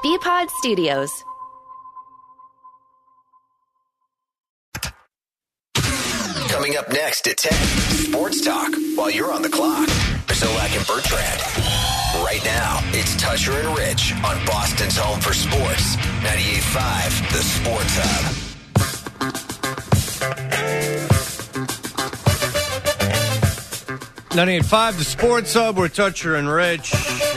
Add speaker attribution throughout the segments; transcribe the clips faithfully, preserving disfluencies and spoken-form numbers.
Speaker 1: B-Pod Studios.
Speaker 2: Coming up next at ten, Sports Talk while you're on the clock. Zolak and Bertrand. Right now, it's Tusher and Rich on Boston's home for sports. ninety-eight point five, The Sports Hub.
Speaker 3: ninety-eight point five, The Sports Hub. We're Tusher and Rich.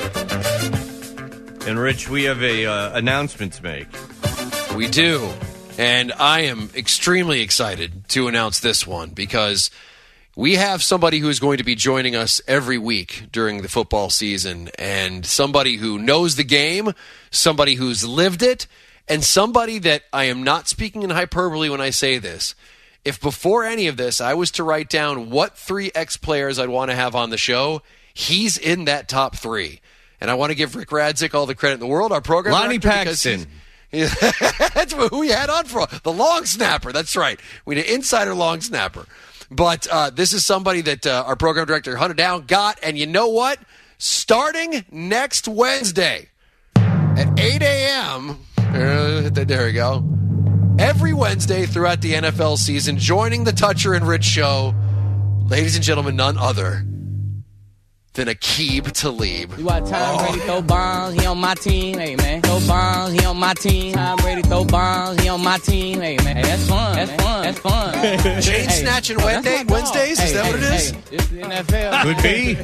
Speaker 3: And Rich, we have a uh, announcement to make.
Speaker 4: We do. And I am extremely excited to announce this one because we have somebody who is going to be joining us every week during the football season, and somebody who knows the game, somebody who's lived it, and somebody that I am not speaking in hyperbole when I say this. If before any of this I was to write down what three ex-players I'd want to have on the show, he's in that top three. And I want to give Rick Radzik all the credit in the world, our program
Speaker 3: Lonnie
Speaker 4: director,
Speaker 3: Paxton.
Speaker 4: That's who we had on for the long snapper. That's right. We had an insider long snapper. But uh, this is somebody that uh, our program director hunted down, got, and you know what? Starting next Wednesday at eight a.m., uh, there we go, every Wednesday throughout the N F L season, joining the Tusher and Rich show, ladies and gentlemen, none other than Aqib Talib.
Speaker 5: You watch Tom Brady throw bombs, he on my team, hey man. Throw bombs, he on my team. Tom Brady throw bombs, he on my team, hey man. Hey, that's fun, that's fun, that's fun.
Speaker 4: Chain
Speaker 5: hey,
Speaker 4: snatching
Speaker 5: no,
Speaker 4: Wednesday, Wednesdays?
Speaker 5: Hey,
Speaker 4: is that
Speaker 5: hey,
Speaker 4: what it is?
Speaker 5: Hey, it's the N F L.
Speaker 3: Could be.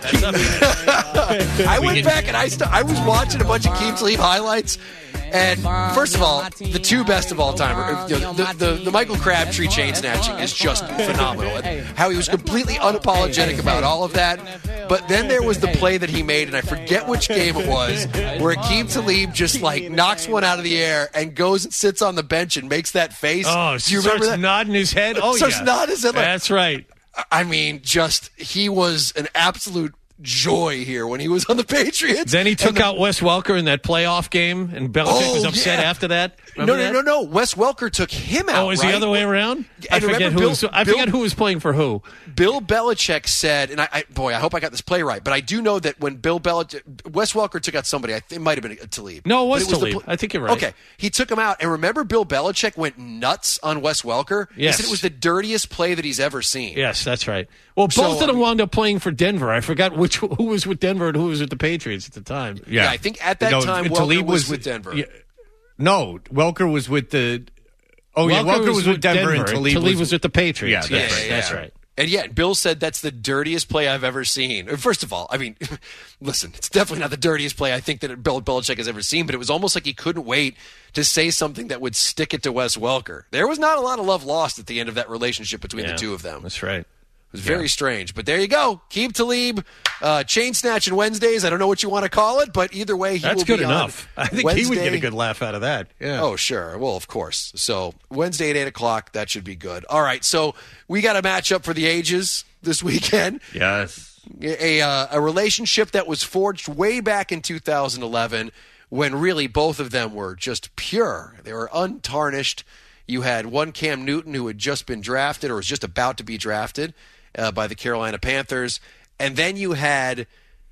Speaker 5: Hey.
Speaker 4: I went back and I st- I was watching a bunch of Aqib Talib highlights. And first of all, the two best of all time, are, you know, the, the, the Michael Crabtree chain snatching is just phenomenal. And how he was completely unapologetic about all of that. But then there was the play that he made, and I forget which game it was, where Aqib Talib just like knocks one out of the air and goes and sits on the bench and makes that face.
Speaker 3: Oh,
Speaker 4: do you remember
Speaker 3: starts
Speaker 4: that?
Speaker 3: nodding his head. Oh,
Speaker 4: starts
Speaker 3: yeah.
Speaker 4: nodding his head. Like,
Speaker 3: That's right.
Speaker 4: I mean, just he was an absolute joy here when he was on the Patriots.
Speaker 3: Then he took
Speaker 4: the,
Speaker 3: out Wes Welker in that playoff game, and Belichick
Speaker 4: oh,
Speaker 3: was upset
Speaker 4: yeah.
Speaker 3: after that.
Speaker 4: No,
Speaker 3: Remember
Speaker 4: no,
Speaker 3: that?
Speaker 4: no, no. Wes Welker took him out.
Speaker 3: Oh, is
Speaker 4: right?
Speaker 3: the other way around? I
Speaker 4: And
Speaker 3: forget, who
Speaker 4: Bill,
Speaker 3: was, I
Speaker 4: Bill,
Speaker 3: forget who was playing for who.
Speaker 4: Bill Belichick said, and I, I boy, I hope I got this play right, but I do know that when Bill Belichick, Wes Welker took out somebody, I think it might have been a Talib.
Speaker 3: No, it was,
Speaker 4: But it was
Speaker 3: Talib.
Speaker 4: the,
Speaker 3: I think you're right.
Speaker 4: Okay, he took him out, and remember Bill Belichick went nuts on Wes Welker?
Speaker 3: Yes.
Speaker 4: He said it was the dirtiest play that he's ever seen.
Speaker 3: Yes, that's right. Well, both
Speaker 4: So,
Speaker 3: of them
Speaker 4: I mean-
Speaker 3: wound up playing for Denver. I forgot which who was with Denver and who was with the Patriots at the time.
Speaker 4: Yeah, I think at that
Speaker 3: No,
Speaker 4: time Welker
Speaker 3: Talib
Speaker 4: was,
Speaker 3: was
Speaker 4: with Denver.
Speaker 3: Yeah, no, Welker was with the. Oh yeah, Welker Welker was, with Denver, and Talib,
Speaker 4: Talib
Speaker 3: was,
Speaker 4: was
Speaker 3: with the Patriots.
Speaker 4: Yeah,
Speaker 3: that's
Speaker 4: yeah,
Speaker 3: right.
Speaker 4: yeah.
Speaker 3: That's right.
Speaker 4: And yet, Bill said that's the dirtiest play I've ever seen. First of all, I mean, listen, it's definitely not the dirtiest play I think that Bill Belichick has ever seen, but it was almost like he couldn't wait to say something that would stick it to Wes Welker. There was not a lot of love lost at the end of that relationship between
Speaker 3: Yeah,
Speaker 4: the two of them.
Speaker 3: That's right.
Speaker 4: It was very yeah. strange. But there you go. Aqib Talib, uh, chain snatching Wednesdays. I don't know what you want to call it, but either way, he
Speaker 3: That's
Speaker 4: will
Speaker 3: good
Speaker 4: be
Speaker 3: enough.
Speaker 4: on
Speaker 3: I think
Speaker 4: Wednesday.
Speaker 3: he would get a good laugh out of that. Yeah.
Speaker 4: Oh, sure. Well, of course. So Wednesday at eight o'clock, that should be good. All right. So we got a matchup for the ages this weekend.
Speaker 3: Yes.
Speaker 4: A, uh, a relationship that was forged way back in two thousand eleven when really both of them were just pure. They were untarnished. You had one Cam Newton who had just been drafted or was just about to be drafted uh, by the Carolina Panthers. And then you had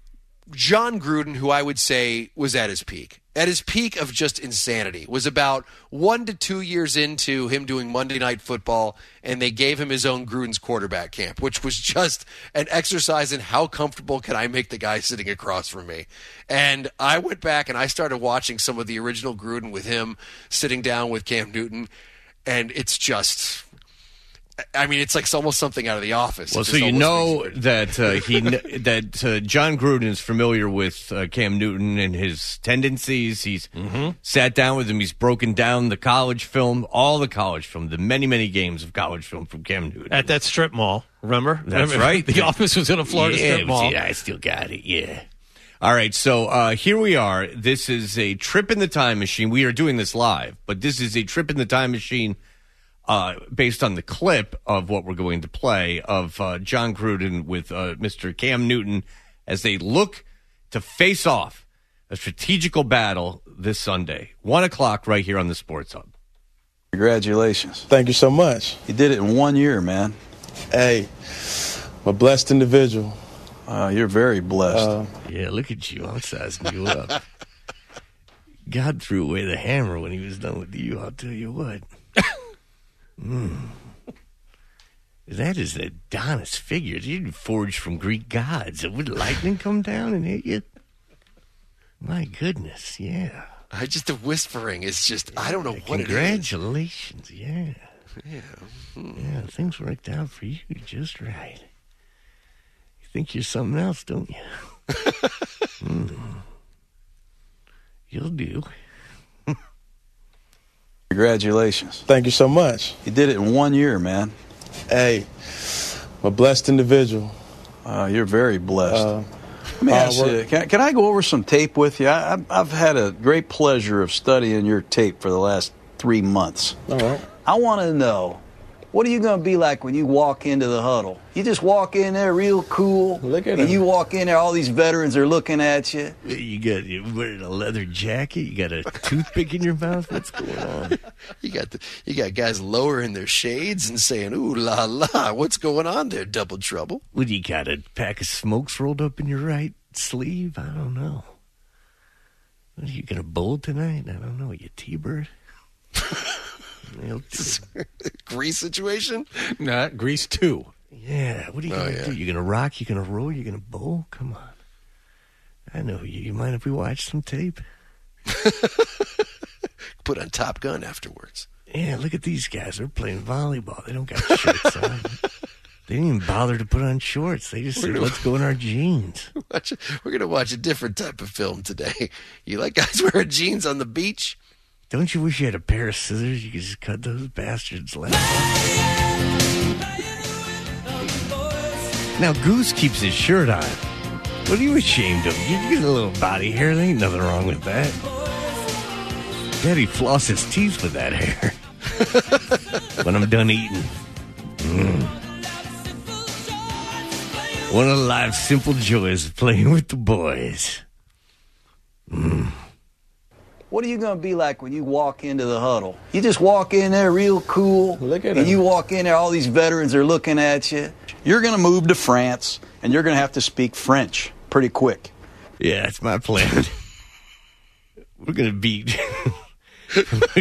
Speaker 4: John Gruden, who I would say was at his peak. At his peak of just insanity. Was about one to two years into him doing Monday Night Football, and they gave him his own Gruden's quarterback camp, which was just an exercise in how comfortable can I make the guy sitting across from me. And I went back and I started watching some of the original Gruden with him sitting down with Cam Newton, and it's just... I mean, it's like almost something out of The Office.
Speaker 3: Well, so you know that uh, he that uh, John Gruden is familiar with uh, Cam Newton and his tendencies. He's mm-hmm. sat down with him. He's broken down the college film, all the college film, the many, many games of college film from Cam Newton.
Speaker 6: At that strip mall, remember?
Speaker 3: That's
Speaker 6: remember?
Speaker 3: right.
Speaker 6: The Office was in a Florida
Speaker 3: yeah,
Speaker 6: strip mall.
Speaker 3: Yeah, I still got it, yeah. All right, so uh, here we are. This is a trip in the time machine. We are doing this live, but this is a trip in the time machine Uh, based on the clip of what we're going to play of uh, John Gruden with uh, Mister Cam Newton as they look to face off a strategical battle this Sunday. One o'clock right here on the Sports Hub.
Speaker 7: Congratulations.
Speaker 8: Thank you so much.
Speaker 7: You did it in one year, man.
Speaker 8: Hey, I'm a blessed individual.
Speaker 7: Uh, you're very blessed.
Speaker 8: Uh,
Speaker 3: yeah, look at you. I'm sizing you up. God threw away the hammer when he was done with you, I'll tell you what. mm. That is the Adonis figure. You forged from Greek gods. Would lightning come down and hit you? My goodness, yeah.
Speaker 4: I just the whispering is just I don't know
Speaker 3: yeah,
Speaker 4: what
Speaker 3: congratulations,
Speaker 4: it is.
Speaker 3: yeah.
Speaker 4: Yeah. Hmm.
Speaker 3: Yeah, things worked out for you just right. You think you're something else, don't you? mm. You'll do.
Speaker 7: Congratulations.
Speaker 8: Thank you so much.
Speaker 7: You did it in one year, man.
Speaker 8: Hey, I'm a blessed individual.
Speaker 7: Uh, you're very blessed.
Speaker 8: Uh,
Speaker 7: Let me ask you, can, can I go over some tape with you? I, I've, I've had a great pleasure of studying your tape for the last three months.
Speaker 8: All right.
Speaker 7: I want to know, what are you going to be like when you walk into the huddle? You just walk in there real cool,
Speaker 8: Look at
Speaker 7: and
Speaker 8: him.
Speaker 7: you walk in there, all these veterans are looking at you.
Speaker 3: You got you wearing a leather jacket. You got a toothpick in your mouth. What's going on?
Speaker 4: You got the, you got guys lowering their shades and saying, "Ooh la la, what's going on there, Double Trouble?"
Speaker 3: What, you got a pack of smokes rolled up in your right sleeve? I don't know. What, are you gonna bowl tonight? I don't know. You T-bird?
Speaker 4: Grease situation?
Speaker 6: Not Grease two.
Speaker 3: Yeah. What are you
Speaker 4: Oh,
Speaker 3: gonna
Speaker 4: yeah.
Speaker 3: do? You gonna rock? You gonna roll? You gonna bowl? Come on. I know you. You mind if we watch some tape?
Speaker 4: Put on Top Gun afterwards.
Speaker 3: Yeah. Look at these guys. They're playing volleyball. They don't got shirts on. They didn't even bother to put on shorts. They just said, "Let's go in our jeans."
Speaker 4: Watch, we're gonna watch a different type of film today. You like guys wearing jeans on the beach?
Speaker 3: Don't you wish you had a pair of scissors? You could just cut those bastards' legs off. Now, Goose keeps his shirt on. What are you ashamed of? You get a little body hair. There ain't nothing wrong with that. Daddy floss his teeth with that hair. When I'm done eating. Mm. One of life's simple joys of playing with the boys. Mm.
Speaker 7: What are you going to be like when you walk into the huddle? You just walk in there real cool,
Speaker 8: Look at
Speaker 7: and
Speaker 8: him.
Speaker 7: you walk in there, all these veterans are looking at you. You're going to move to France, and you're going to have to speak French pretty quick.
Speaker 3: Yeah, that's my plan. We're going to beat... We're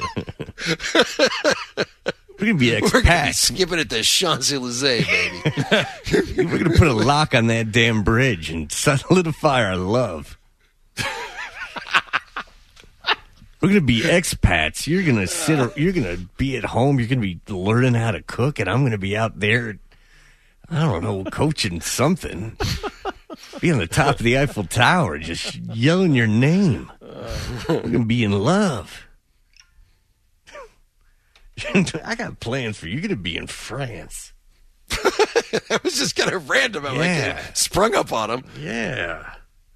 Speaker 3: going to be
Speaker 4: We're gonna be
Speaker 3: expats.
Speaker 4: skipping at the Champs-Elysees, baby.
Speaker 3: We're going to put a lock on that damn bridge and solidify our love. We're going to be expats. You're going to sit, you're going to be at home. You're going to be learning how to cook, and I'm going to be out there, I don't know, coaching something. Be on the top of the Eiffel Tower, just yelling your name. We're going to be in love. I got plans for you. You're going to be in France.
Speaker 4: That was just kind of random. I
Speaker 3: Yeah.
Speaker 4: like it. Sprung up on him.
Speaker 3: Yeah.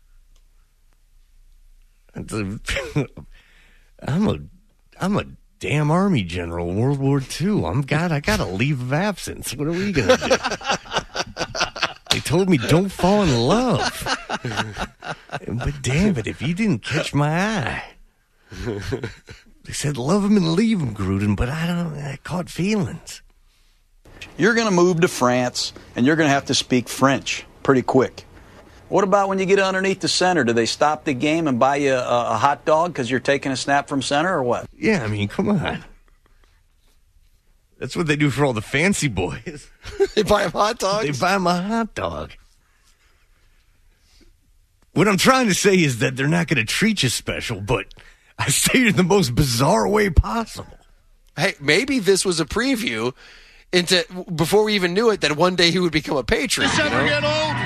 Speaker 3: It's a- I'm a, I'm a damn army general, World War Two. I'm God. I got a leave of absence. What are we gonna do? They told me don't fall in love. But damn it, if you didn't catch my eye. They said love him and leave him, Gruden, but I don't. I caught feelings.
Speaker 7: You're going to move to France, and you're going to have to speak French pretty quick. What about when you get underneath the center? Do they stop the game and buy you a, a hot dog because you're taking a snap from center, or what?
Speaker 3: Yeah, I mean, come on. That's what they do for all the fancy boys.
Speaker 4: They buy him hot dogs.
Speaker 3: They buy him a hot dog. What I'm trying to say is that they're not going to treat you special, but I say it in the most bizarre way possible.
Speaker 4: Hey, maybe this was a preview into before we even knew it that one day he would become a Patriot. You know?
Speaker 1: Get old?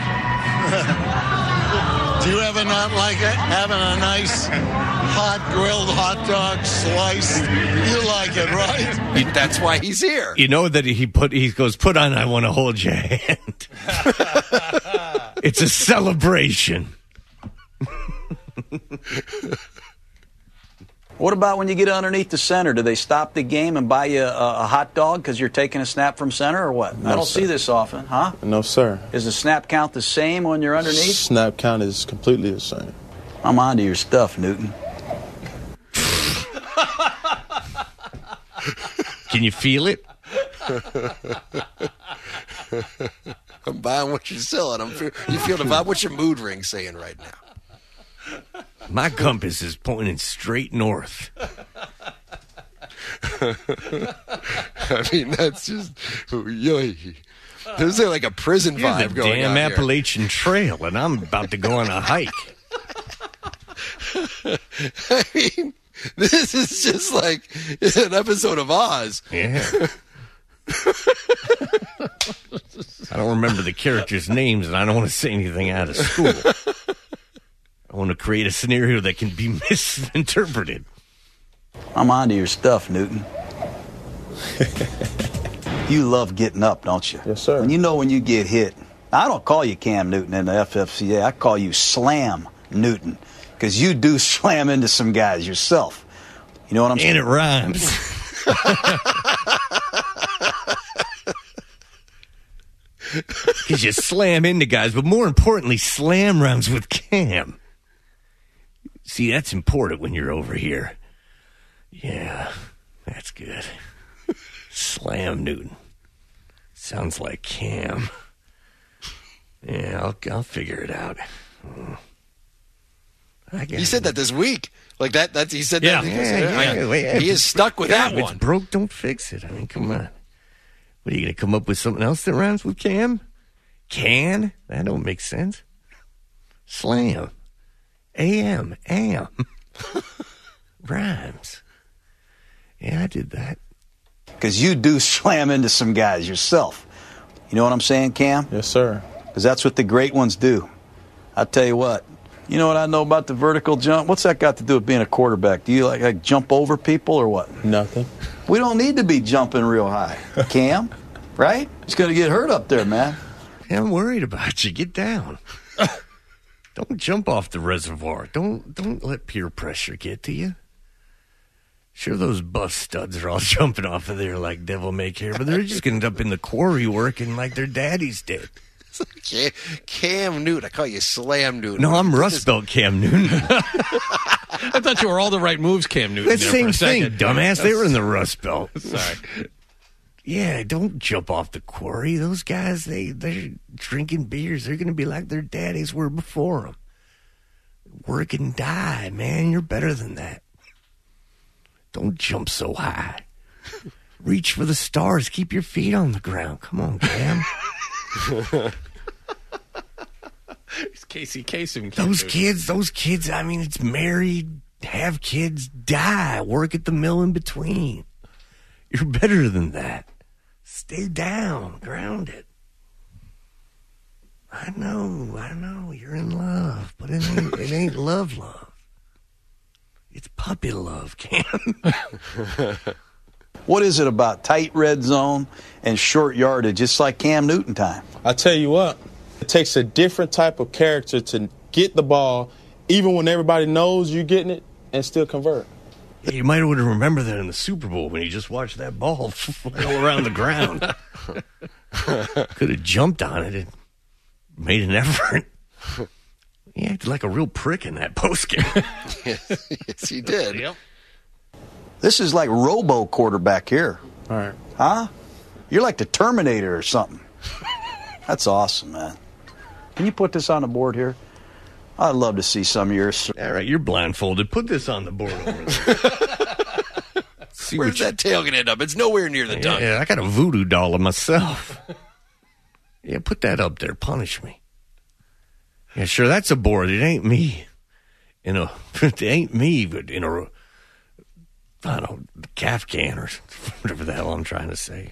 Speaker 1: Do you ever not like it? Having a nice hot grilled hot dog slice? You like it, right?
Speaker 4: That's why he's here.
Speaker 3: You know that he put he goes, put on I want to hold your hand. It's a celebration.
Speaker 7: What about when you get underneath the center? Do they stop the game and buy you a, a hot dog because you're taking a snap from center, or what?
Speaker 8: No,
Speaker 7: I don't
Speaker 8: sir.
Speaker 7: see this often, huh?
Speaker 8: No, sir.
Speaker 7: Is the snap count the same when you're underneath?
Speaker 8: Snap count is completely the same.
Speaker 7: I'm onto your stuff, Newton.
Speaker 3: Can you feel it?
Speaker 4: I'm buying what you're selling. I'm fe- you feel the vibe. What's your mood ring saying right now?
Speaker 3: My compass is pointing straight north.
Speaker 4: I mean, that's just... Yoy. There's like a prison
Speaker 3: Here's
Speaker 4: vibe
Speaker 3: the
Speaker 4: going
Speaker 3: damn
Speaker 4: on
Speaker 3: Appalachian Trail, and I'm about to go on a hike.
Speaker 4: here. I mean, this is just like an episode of Oz.
Speaker 3: Yeah. I don't remember the characters' names, and I don't want to say anything out of school. I want to create a scenario that can be misinterpreted.
Speaker 7: I'm onto your stuff, Newton. You love getting up, don't you?
Speaker 8: Yes, sir.
Speaker 7: And you know when you get hit. I don't call you Cam Newton in the F F C A. I call you Slam Newton, because you do slam into some guys yourself. You know what I'm saying?
Speaker 3: And it rhymes. Because you slam into guys, but more importantly, slam rhymes with Cam. See, that's important when you're over here. Yeah, that's good. Slam Newton. Sounds like Cam. Yeah, I'll, I'll figure it out. I
Speaker 4: He said that this week. Like that. That's he said
Speaker 3: Yeah,
Speaker 4: that.
Speaker 3: yeah, yeah, yeah.
Speaker 4: He is stuck with
Speaker 3: Yeah,
Speaker 4: that
Speaker 3: if it's
Speaker 4: one.
Speaker 3: broke, don't fix it. I mean, come on. What, are you going to come up with something else that rhymes with Cam? Can? That don't make sense. Slam. A M. Am. Rhymes. Yeah, I did that.
Speaker 7: Because you do slam into some guys yourself. You know what I'm saying, Cam?
Speaker 8: Yes, sir.
Speaker 7: Because that's what the great ones do. I tell you what. You know what I know about the vertical jump? What's that got to do with being a quarterback? Do you like, like jump over people or what?
Speaker 8: Nothing.
Speaker 7: We don't need to be jumping real high, Cam. Right? It's going to get hurt up there, man.
Speaker 3: Yeah, I'm worried about you. Get down. Don't jump off the reservoir. Don't don't let peer pressure get to you. Sure, those bus studs are all jumping off of there like devil may care, but they're just going to end up in the quarry working like their daddies did.
Speaker 4: Cam, Cam Newton. I call you Slam Newton.
Speaker 3: No, I'm Rust Belt Cam Newton.
Speaker 6: I thought you were all the right moves, Cam Newton.
Speaker 3: That
Speaker 6: there
Speaker 3: same
Speaker 6: for a
Speaker 3: thing,
Speaker 6: second.
Speaker 3: dumbass. They were in the Rust Belt.
Speaker 6: Sorry.
Speaker 3: Yeah, don't jump off the quarry. Those guys, they, they're drinking beers. They're going to be like their daddies were before them. Work and die, man. You're better than that. Don't jump so high. Reach for the stars. Keep your feet on the ground. Come on, Cam.
Speaker 6: It's Casey Kasem.
Speaker 3: Those kids, those kids, I mean, it's married, have kids, die, work at the mill in between. You're better than that. Stay down, grounded. I know, I know, you're in love, but it ain't, it ain't love love. It's puppy love, Cam.
Speaker 7: What is it about tight red zone and short yardage, just like Cam Newton time?
Speaker 8: I tell you what, it takes a different type of character to get the ball, even when everybody knows you're getting it, and still convert.
Speaker 3: Yeah, you might want to remember that in the Super Bowl when you just watched that ball flail around the ground. Could have jumped on it and made an effort. He acted like a real prick in that postgame.
Speaker 4: yes, yes, he did.
Speaker 6: Yep.
Speaker 7: This is like Robo quarterback here.
Speaker 8: All right.
Speaker 7: Huh? You're like the Terminator or something. That's awesome, man. Can you put this on the board here? I'd love to see some of yours.
Speaker 3: All right, you're blindfolded. Put this on the board over there. See
Speaker 4: Where's
Speaker 3: what you-
Speaker 4: that tail going to end up? It's nowhere near the dunk.
Speaker 3: Yeah, I got a voodoo doll of myself. Yeah, put that up there. Punish me. Yeah, sure, that's a board. It ain't me. In a, it ain't me, but in a, I don't know, calf can or whatever the hell I'm trying to say.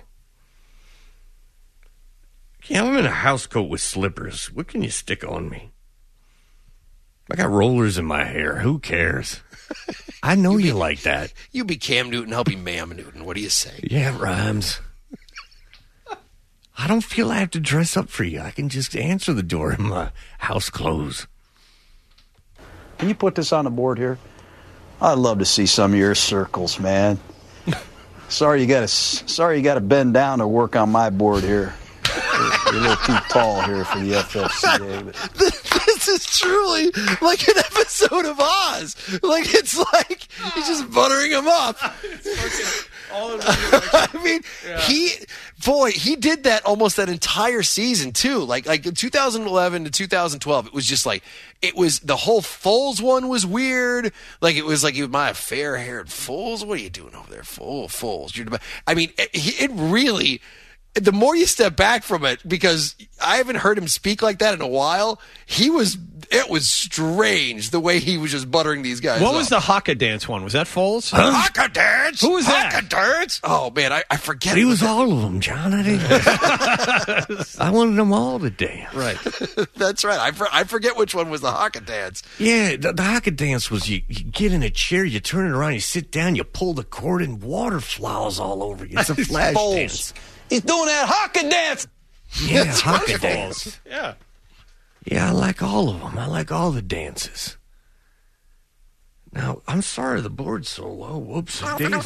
Speaker 3: Yeah, I'm in a house coat with slippers. What can you stick on me? I got rollers in my hair. Who cares? I know you like that.
Speaker 4: You be Cam Newton, I'll be Mam Newton. What do you say?
Speaker 3: Yeah, it rhymes. I don't feel I have to dress up for you. I can just answer the door in my house clothes.
Speaker 7: Can you put this on the board here? I'd love to see some of your circles, man. Sorry you got to. Sorry you got to bend down to work on my board here. You're, you're a little too tall here for the F F C A. But
Speaker 4: This is truly like an episode of Oz. Like, it's like he's just buttering him up. I mean, he, boy, he did that almost that entire season too. Like like in two thousand eleven to two thousand twelve, it was just like it was the whole Foles one was weird. Like it was like my fair-haired Foles. What are you doing over there, Foles? Foles. You're, I mean, it, it really. The more you step back from it, because I haven't heard him speak like that in a while, he was, it was strange the way he was just buttering these guys
Speaker 6: What
Speaker 4: up.
Speaker 6: was the Haka dance one? Was that Foles?
Speaker 3: Huh?
Speaker 4: Haka dance?
Speaker 6: Who was that?
Speaker 4: Haka dance? Oh, man, I, I forget.
Speaker 3: He was all of them, John. I, didn't, I wanted them all to dance.
Speaker 4: Right. That's right. I, for, I forget which one was the Haka dance.
Speaker 3: Yeah, the, the Haka dance was you, you get in a chair, you turn it around, you sit down, you pull the cord, and water flows all over you. It's a flash dance.
Speaker 7: He's doing that Haka dance.
Speaker 3: Yeah, Haka dance.
Speaker 6: Yeah.
Speaker 3: Yeah, I like all of them. I like all the dances. Now, I'm sorry the board's so low. Whoops.
Speaker 4: I mean,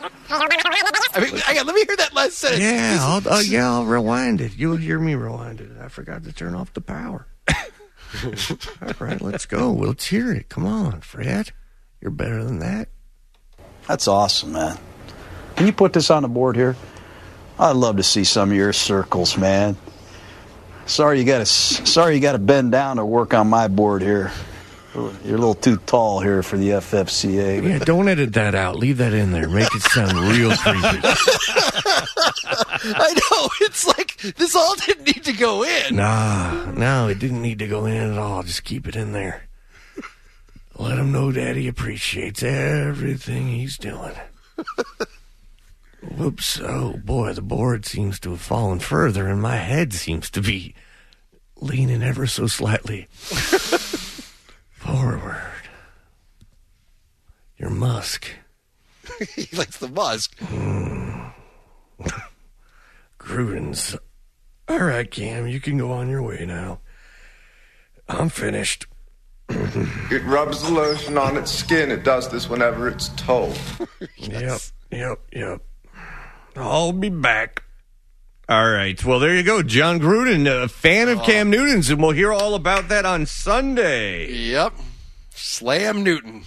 Speaker 4: I got, let me hear that last sentence.
Speaker 3: Yeah, I'll, uh, yeah, I'll rewind it. You'll hear me rewind it. I forgot to turn off the power. All right, let's go. Let's hear it. Come on, Fred. You're better than that.
Speaker 7: That's awesome, man. Can you put this on the board here? I'd love to see some of your circles, man. Sorry you got to sorry you got to bend down to work on my board here. You're a little too tall here for the F F C A.
Speaker 3: Yeah, don't edit that out. Leave that in there. Make it sound real creepy.
Speaker 4: I know. It's like this all didn't need to go in.
Speaker 3: Nah, no, it didn't need to go in at all. Just keep it in there. Let him know Daddy appreciates everything he's doing. Whoops. Oh, boy, the board seems to have fallen further, and my head seems to be leaning ever so slightly forward. Your musk.
Speaker 4: He likes the musk.
Speaker 3: Mm. Gruden's. All right, Cam, you can go on your way now. I'm finished.
Speaker 9: It rubs the lotion on its skin. It does this whenever it's told.
Speaker 3: Yes. Yep, yep, yep. I'll be back. All right. Well, there you go. John Gruden, a fan of Cam Newton's, and we'll hear all about that on Sunday.
Speaker 4: Yep. Slam Newton.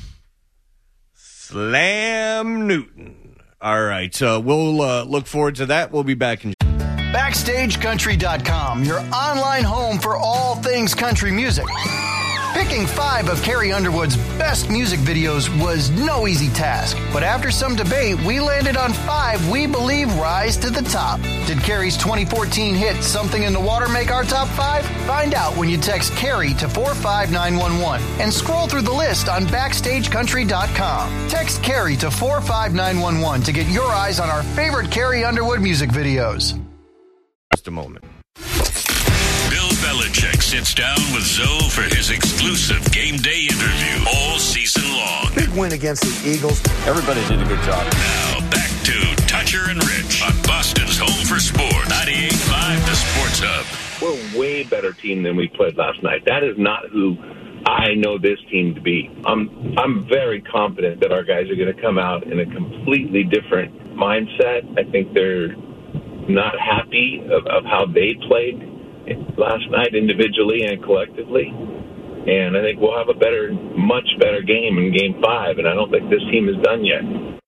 Speaker 3: Slam Newton. All right. So we'll uh, look forward to that. We'll be back in.
Speaker 10: Backstage Country dot com, your online home for all things country music. Picking five of Carrie Underwood's best music videos was no easy task, but after some debate, we landed on five we believe rise to the top. Did Carrie's twenty fourteen hit Something in the Water make our top five? Find out when you text Carrie to four five nine one one and scroll through the list on Backstage Country dot com. Text Carrie to four five nine one one to get your eyes on our favorite Carrie Underwood music videos.
Speaker 3: Just a moment.
Speaker 11: Bill Belichick sits down with Zoe for his exclusive game day interview all season long.
Speaker 12: Big win against the Eagles. Everybody did a good job.
Speaker 11: Now back to Toucher and Rich on Boston's Home for Sports, ninety-eight point five The Sports Hub.
Speaker 13: We're a way better team than we played last night. That is not who I know this team to be. I'm I'm very confident that our guys are going to come out in a completely different mindset. I think they're not happy of, of how they played last night individually and collectively. And I think we'll have a better, much better game in game five. And I don't think this team is done yet.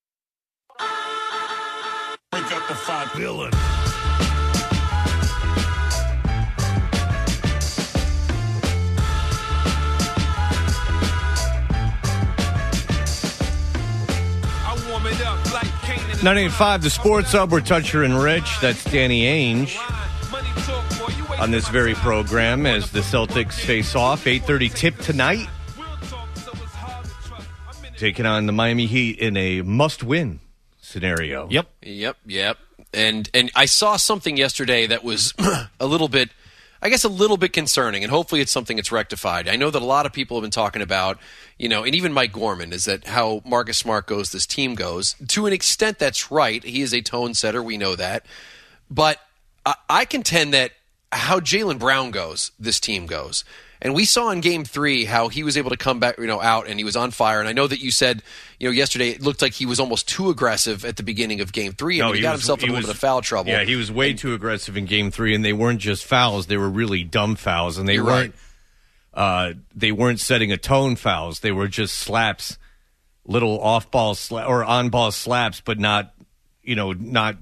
Speaker 11: Break up the five villain.
Speaker 3: ninety-eight point five The Sports Hub. We're Toucher and Rich. That's Danny Ainge on this very program as the Celtics face off. eight thirty tip tonight. Taking on the Miami Heat in a must-win scenario.
Speaker 6: Yep.
Speaker 4: Yep, yep. And and I saw something yesterday that was a little bit, I guess a little bit concerning, and hopefully it's something that's rectified. I know that a lot of people have been talking about, you know, and even Mike Gorman, is that how Marcus Smart goes, this team goes. To an extent, that's right. He is a tone setter. We know that. But I, I contend that how Jaylen Brown goes, this team goes. And we saw in game three how he was able to come back, you know, out and he was on fire. And I know that you said, you know, yesterday it looked like he was almost too aggressive at the beginning of game three. And
Speaker 3: No,
Speaker 4: he,
Speaker 3: he
Speaker 4: got
Speaker 3: was-
Speaker 4: himself in
Speaker 3: he
Speaker 4: a little
Speaker 3: was-
Speaker 4: bit of foul trouble.
Speaker 3: Yeah, he was way
Speaker 4: And-
Speaker 3: too aggressive in game three, and they weren't just fouls. They were really dumb fouls, and they
Speaker 4: You're
Speaker 3: weren't uh, they weren't setting a tone fouls. They were just slaps, little off-ball sla- or on-ball slaps, but not, you know, not,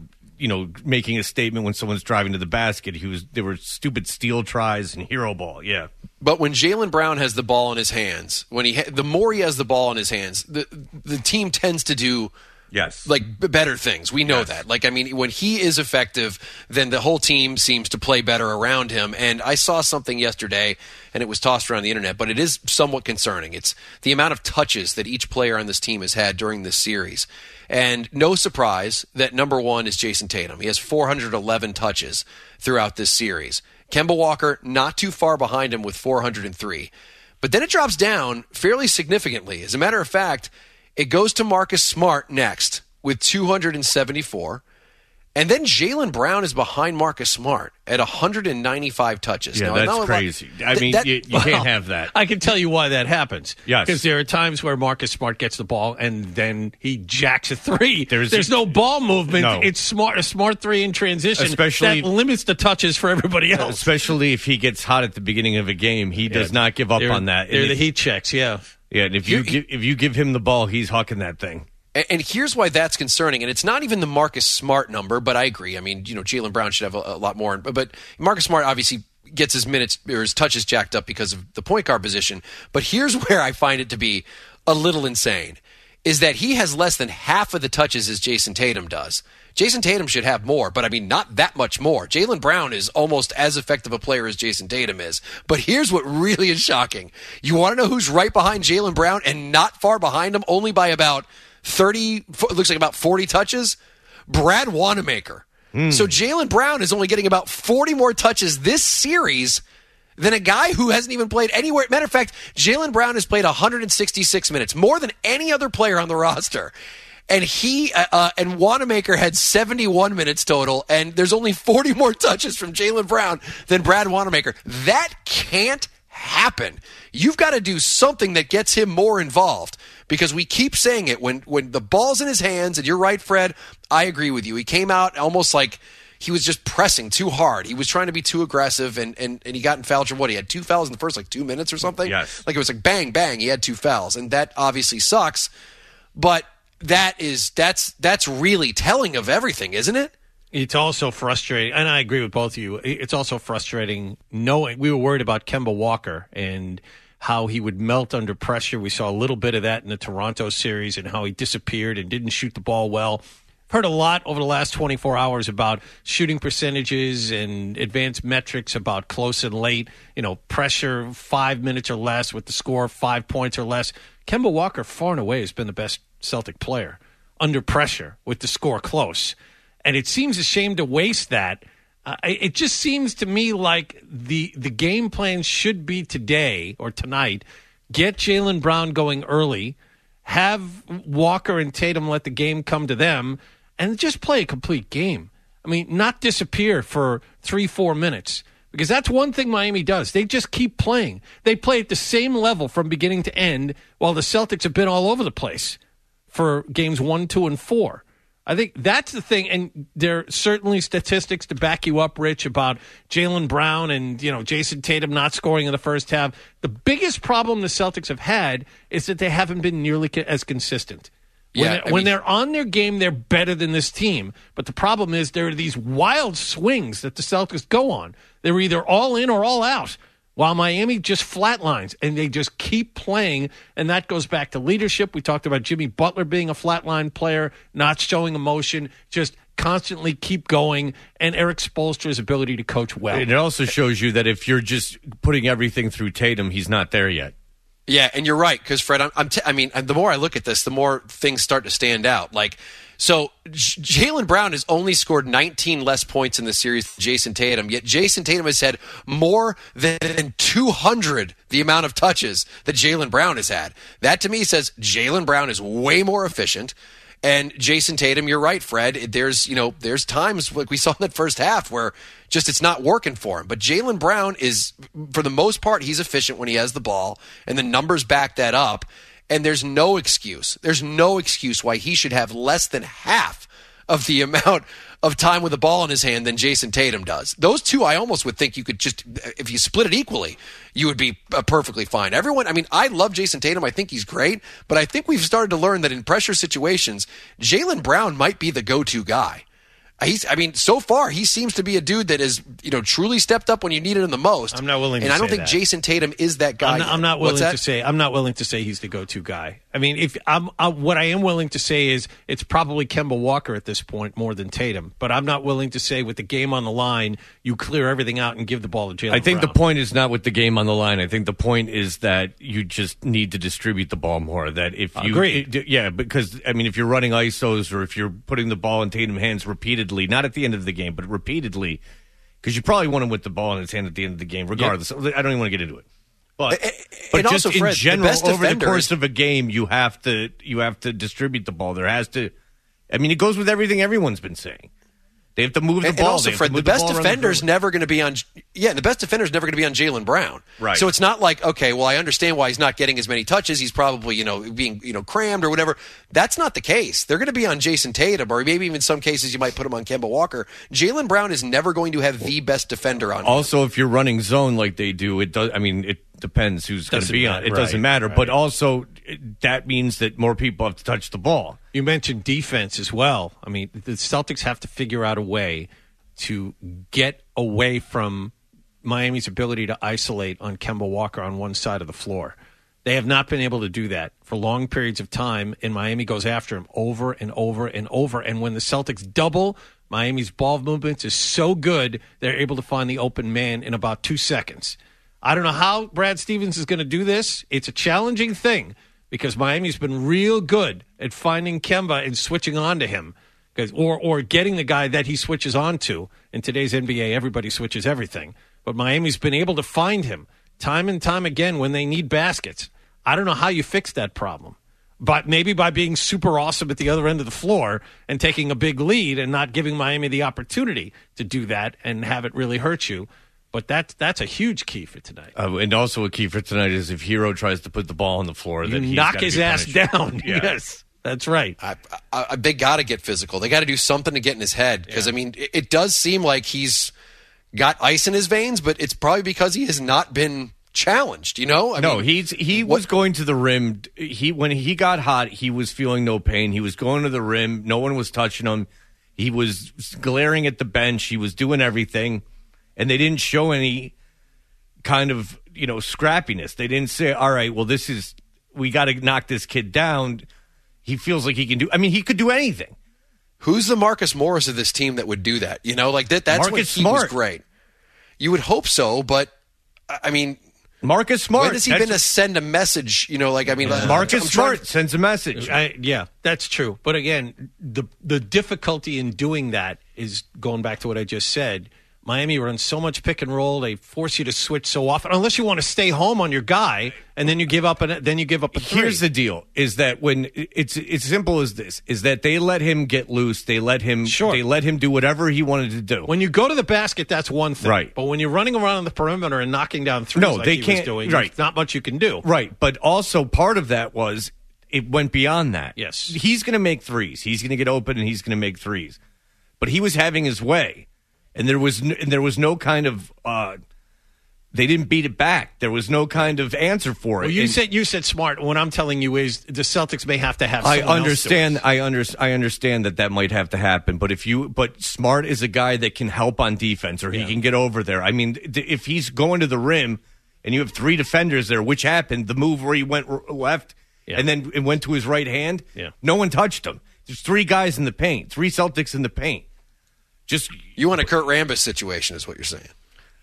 Speaker 3: you know, making a statement when someone's driving to the basket. He was there were stupid steal tries and hero ball. Yeah.
Speaker 4: But when Jaylen Brown has the ball in his hands, when he ha- the more he has the ball in his hands, the the team tends to do
Speaker 3: yes
Speaker 4: like b- better things. We know
Speaker 3: yes.
Speaker 4: that. Like I mean, when he is effective, then the whole team seems to play better around him. And I saw something yesterday, and it was tossed around the internet, but it is somewhat concerning. It's the amount of touches that each player on this team has had during this series. And no surprise that number one is Jason Tatum. He has four hundred eleven touches throughout this series. Kemba Walker not too far behind him with four hundred three. But then it drops down fairly significantly. As a matter of fact, it goes to Marcus Smart next with two hundred seventy-four. And then Jaylen Brown is behind Marcus Smart at one hundred ninety-five touches.
Speaker 3: Yeah,
Speaker 4: now,
Speaker 3: that's
Speaker 4: not
Speaker 3: crazy.
Speaker 4: Like,
Speaker 3: I mean,
Speaker 4: that,
Speaker 3: you, you can't have that.
Speaker 6: I can tell you why that happens.
Speaker 3: Yes.
Speaker 6: Because there are times where Marcus Smart gets the ball and then he jacks a three.
Speaker 3: There's,
Speaker 6: There's no ball movement.
Speaker 3: No.
Speaker 6: It's smart, a smart three in transition.
Speaker 3: Especially-
Speaker 6: that limits the touches for everybody else.
Speaker 3: Especially if he gets hot at the beginning of a game, he does
Speaker 6: Yeah.
Speaker 3: not give up
Speaker 6: They're-
Speaker 3: on that.
Speaker 6: They're
Speaker 3: And
Speaker 6: the
Speaker 3: if-
Speaker 6: heat checks, yeah.
Speaker 3: Yeah, and if you give, if you give him the ball, he's hucking that thing.
Speaker 4: And, and here's why that's concerning. And it's not even the Marcus Smart number, but I agree. I mean, you know, Jaylen Brown should have a, a lot more. But, but Marcus Smart obviously gets his minutes or his touches jacked up because of the point guard position. But here's where I find it to be a little insane, is that he has less than half of the touches as Jason Tatum does. Jason Tatum should have more, but I mean, not that much more. Jaylen Brown is almost as effective a player as Jason Tatum is. But here's what really is shocking. You want to know who's right behind Jaylen Brown and not far behind him, only by about thirty, it looks like about forty touches? Brad Wanamaker. Mm. So Jaylen Brown is only getting about forty more touches this series than a guy who hasn't even played anywhere. Matter of fact, Jaylen Brown has played one hundred sixty-six minutes, more than any other player on the roster. And he uh, uh, and Wanamaker had seventy-one minutes total, and there's only forty more touches from Jaylen Brown than Brad Wanamaker. That can't happen. You've got to do something that gets him more involved, because we keep saying it when when the ball's in his hands. And you're right, Fred. I agree with you. He came out almost like he was just pressing too hard. He was trying to be too aggressive, and, and, and he got in foul trouble. What, he had two fouls in the first like two minutes or something?
Speaker 3: Yes.
Speaker 4: Like it was like bang, bang. He had two fouls, and that obviously sucks. But that is that's that's really telling of everything, isn't it?
Speaker 6: It's also frustrating, and I agree with both of you. It's also frustrating knowing we were worried about Kemba Walker and how he would melt under pressure. We saw a little bit of that in the Toronto series and how he disappeared and didn't shoot the ball well. I've heard a lot over the last twenty-four hours about shooting percentages and advanced metrics about close and late, you know, pressure five minutes or less with the score five points or less. Kemba Walker far and away has been the best Celtic player under pressure with the score close. And it seems a shame to waste that. Uh, it just seems to me like the the game plan should be today or tonight, get Jaylen Brown going early, have Walker and Tatum let the game come to them, and just play a complete game. I mean, not disappear for three, four minutes. Because that's one thing Miami does. They just keep playing. They play at the same level from beginning to end, while the Celtics have been all over the place for games one, two, and four. I think that's the thing, and there are certainly statistics to back you up, Rich, about Jaylen Brown and, you know, Jason Tatum not scoring in the first half. The biggest problem the Celtics have had is that they haven't been nearly as consistent. When,
Speaker 4: Yeah,
Speaker 6: they're,
Speaker 4: I
Speaker 6: when
Speaker 4: mean-
Speaker 6: they're on their game, they're better than this team. But the problem is there are these wild swings that the Celtics go on. They're either all in or all out, while Miami just flatlines, and they just keep playing, and that goes back to leadership. We talked about Jimmy Butler being a flatline player, not showing emotion, just constantly keep going, and Eric Spoelstra's ability to coach well.
Speaker 3: And it also shows you that if you're just putting everything through Tatum, he's not there yet.
Speaker 4: Yeah, and you're right, because Fred, I'm, I'm t- I mean, the more I look at this, the more things start to stand out. Like, so J- Jaylen Brown has only scored nineteen less points in the series than Jason Tatum, yet Jason Tatum has had more than two hundred the amount of touches that Jaylen Brown has had. That to me says Jaylen Brown is way more efficient. And Jason Tatum, you're right, Fred. There's, you know, there's times like we saw in that first half where just it's not working for him. But Jaylen Brown is, for the most part, he's efficient when he has the ball, and the numbers back that up. And there's no excuse. There's no excuse why he should have less than half of the amount of time with the ball in his hand than Jason Tatum does. Those two, I almost would think you could just, if you split it equally, you would be uh, perfectly fine. Everyone, I mean, I love Jason Tatum. I think he's great, but I think we've started to learn that in pressure situations, Jaylen Brown might be the go-to guy. He's, I mean, so far, he seems to be a dude that is, you know, truly stepped up when you needed him the most.
Speaker 6: I'm not willing to
Speaker 4: and
Speaker 6: say
Speaker 4: I don't think
Speaker 6: that.
Speaker 4: Jason Tatum is that guy.
Speaker 6: I'm not, I'm not willing
Speaker 4: What's
Speaker 6: to say. I'm not willing to say he's the go-to guy. I mean, if I'm, I, what I am willing to say is it's probably Kemba Walker at this point more than Tatum. But I'm not willing to say with the game on the line, you clear everything out and give the ball to Jaylen
Speaker 3: I think
Speaker 6: Brown.
Speaker 3: the point is not with the game on the line. I think the point is that you just need to distribute the ball more. That if you,
Speaker 6: Agreed.
Speaker 3: it- yeah, because I mean, if you're running I S Os or if you're putting the ball in Tatum's hands repeatedly, not at the end of the game, but repeatedly, because you probably want him with the ball in his hand at the end of the game, regardless. I don't even want to get into it. But, but
Speaker 4: and
Speaker 3: just
Speaker 4: also, Fred,
Speaker 3: in
Speaker 4: the
Speaker 3: general,
Speaker 4: best
Speaker 3: over the
Speaker 4: defenders-
Speaker 3: course of a game, you have to you have to distribute the ball. There has to. I mean, it goes with everything everyone's been saying. They have to move the
Speaker 4: and,
Speaker 3: ball.
Speaker 4: and also,
Speaker 3: They have to
Speaker 4: Fred, the
Speaker 3: move
Speaker 4: best
Speaker 3: ball around
Speaker 4: defender's
Speaker 3: the
Speaker 4: never going to be on. Yeah, the best defender's never going to be on Jaylen Brown.
Speaker 3: Right.
Speaker 4: So it's not like, okay, well, I understand why he's not getting as many touches. He's probably, you know, being, you know, crammed or whatever. That's not the case. They're going to be on Jason Tatum, or maybe even in some cases you might put him on Kemba Walker. Jaylen Brown is never going to have the best defender on him.
Speaker 3: Also, if you're running zone like they do, it does. I mean, it depends who's going to
Speaker 6: Doesn't
Speaker 3: be on.
Speaker 6: matter,
Speaker 3: It
Speaker 6: right,
Speaker 3: doesn't matter.
Speaker 6: right.
Speaker 3: But also, it- that means that more people have to touch the ball.
Speaker 6: You mentioned defense as well. I mean, the Celtics have to figure out a way to get away from Miami's ability to isolate on Kemba Walker on one side of the floor. They have not been able to do that for long periods of time, and Miami goes after him over and over and over. And when the Celtics double, Miami's ball movement is so good, they're able to find the open man in about two seconds. I don't know how Brad Stevens is going to do this. It's a challenging thing because Miami's been real good at finding Kemba and switching on to him. Or or getting the guy that he switches on to. In today's N B A, everybody switches everything. But Miami's been able to find him time and time again when they need baskets. I don't know how you fix that problem. But maybe by being super awesome at the other end of the floor and taking a big lead and not giving Miami the opportunity to do that and have it really hurt you. But that's, that's a huge key for tonight.
Speaker 3: Uh, and also a key for tonight is if Hero tries to put the ball on the floor,
Speaker 6: You
Speaker 3: that he's
Speaker 6: knock
Speaker 3: gotta
Speaker 6: his
Speaker 3: be
Speaker 6: ass
Speaker 3: punished.
Speaker 6: down.
Speaker 3: Yeah.
Speaker 6: Yes. That's right.
Speaker 4: I, I, they got to get physical. They got to do something to get in his head because, yeah. I mean, it, it does seem like he's got ice in his veins, but it's probably because he has not been challenged, you know? I
Speaker 3: no,
Speaker 4: mean,
Speaker 3: he's he
Speaker 4: what,
Speaker 3: was going to the rim. He When he got hot, he was feeling no pain. He was going to the rim. No one was touching him. He was glaring at the bench. He was doing everything, and they didn't show any kind of, you know, scrappiness. They didn't say, all right, well, this is, we got to knock this kid down. He feels like he can do, I mean, he could do anything.
Speaker 4: Who's the Marcus Morris of this team that would do that? You know, like that, that's
Speaker 3: Marcus
Speaker 4: when he
Speaker 3: Smart.
Speaker 4: was great. You would hope so, but I mean,
Speaker 3: Marcus Smart.
Speaker 4: When has he
Speaker 3: that's
Speaker 4: been to send a message? You know, like, I mean,
Speaker 3: yeah.
Speaker 4: like,
Speaker 3: Marcus
Speaker 4: I'm
Speaker 3: Smart
Speaker 4: trying,
Speaker 3: sends a message.
Speaker 6: I, yeah, that's true. But again, the the difficulty in doing that is going back to what I just said. Miami runs so much pick and roll; they force you to switch so often. Unless you want to stay home on your guy, and then you give up. An, then you give up a three.
Speaker 3: Here's the deal: is that when it's it's simple as this: is that they let him get loose, they let him,
Speaker 6: sure.
Speaker 3: they let him do whatever he wanted to do.
Speaker 6: When you go to the basket, that's one thing,
Speaker 3: right?
Speaker 6: But when you're running around on the perimeter and knocking down threes,
Speaker 3: no,
Speaker 6: like
Speaker 3: they
Speaker 6: he
Speaker 3: can't.
Speaker 6: Was doing,
Speaker 3: right,
Speaker 6: there's not much you can do,
Speaker 3: right? But also part of that was it went beyond that.
Speaker 6: Yes,
Speaker 3: he's going to make threes. He's going to get open and he's going to make threes. But he was having his way. And there was no, and there was no kind of uh, they didn't beat it back. There was no kind of answer for it.
Speaker 6: Well, you
Speaker 3: and
Speaker 6: said you said Smart. What I'm telling you is the Celtics may have to have.
Speaker 3: I
Speaker 6: someone
Speaker 3: understand.
Speaker 6: Else do it.
Speaker 3: I under, I understand that that might have to happen. But if you, but Smart is a guy that can help on defense, or he
Speaker 6: Yeah.
Speaker 3: can get over there. I mean, if he's going to the rim and you have three defenders there, which happened, the move where he went left
Speaker 6: yeah.
Speaker 3: and then it went to his right hand.
Speaker 6: Yeah.
Speaker 3: No one touched him. There's three guys in the paint, three Celtics in the paint. Just
Speaker 4: you want a Kurt Rambis situation, is what you're saying.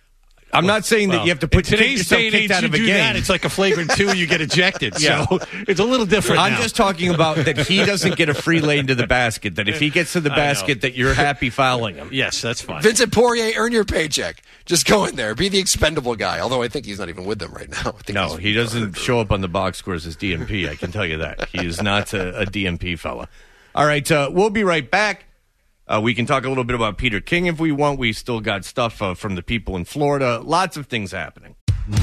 Speaker 3: I'm
Speaker 6: well,
Speaker 3: not saying
Speaker 6: well,
Speaker 3: that you have to put
Speaker 6: today's day and age.
Speaker 3: out
Speaker 6: You
Speaker 3: of a
Speaker 6: do
Speaker 3: game.
Speaker 6: that, it's like a flagrant two. You get ejected.
Speaker 3: Yeah.
Speaker 6: So it's a little different.
Speaker 3: I'm
Speaker 6: now.
Speaker 3: just talking about that he doesn't get a free lane to the basket. That if he gets to the basket, that you're happy fouling him.
Speaker 6: Yes, that's fine.
Speaker 4: Vincent Poirier, earn your paycheck. Just go in there, be the expendable guy. Although I think he's not even with them right now. I think
Speaker 3: No, he doesn't show up on the box scores as D M P. I can tell you that he is not a, a D M P fella. All right, uh, we'll be right back. Uh, we can talk a little bit about Peter King if we want. We still got stuff uh, from the people in Florida. Lots of things happening.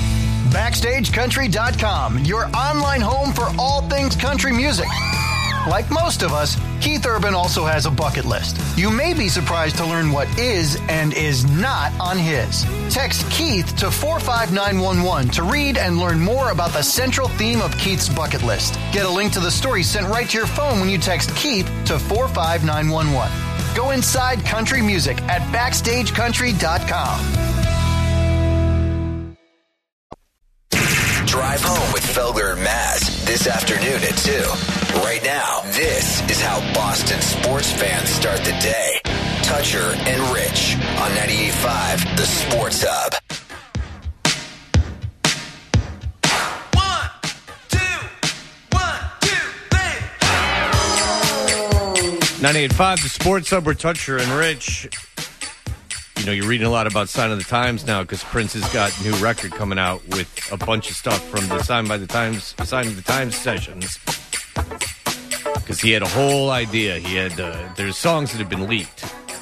Speaker 10: Backstage Country dot com, your online home for all things country music. Like most of us, Keith Urban also has a bucket list. You may be surprised to learn what is and is not on his. Text Keith to four five nine one one to read and learn more about the central theme of Keith's bucket list. Get a link to the story sent right to your phone when you text Keith to four five nine one one. Go inside country music at backstage country dot com.
Speaker 2: Drive home with Felger and Maz this afternoon at two. Right now, this is how Boston sports fans start the day. Toucher and Rich on ninety-eight point five, The Sports Hub.
Speaker 3: ninety-eight point five, The Sports Hub, we're Toucher and Rich. You know, you're reading a lot about Sign of the Times now because Prince has got a new record coming out with a bunch of stuff from the Sign by the Times, Sign of the Times sessions. Because he had a whole idea. He had, uh, there's songs that have been leaked.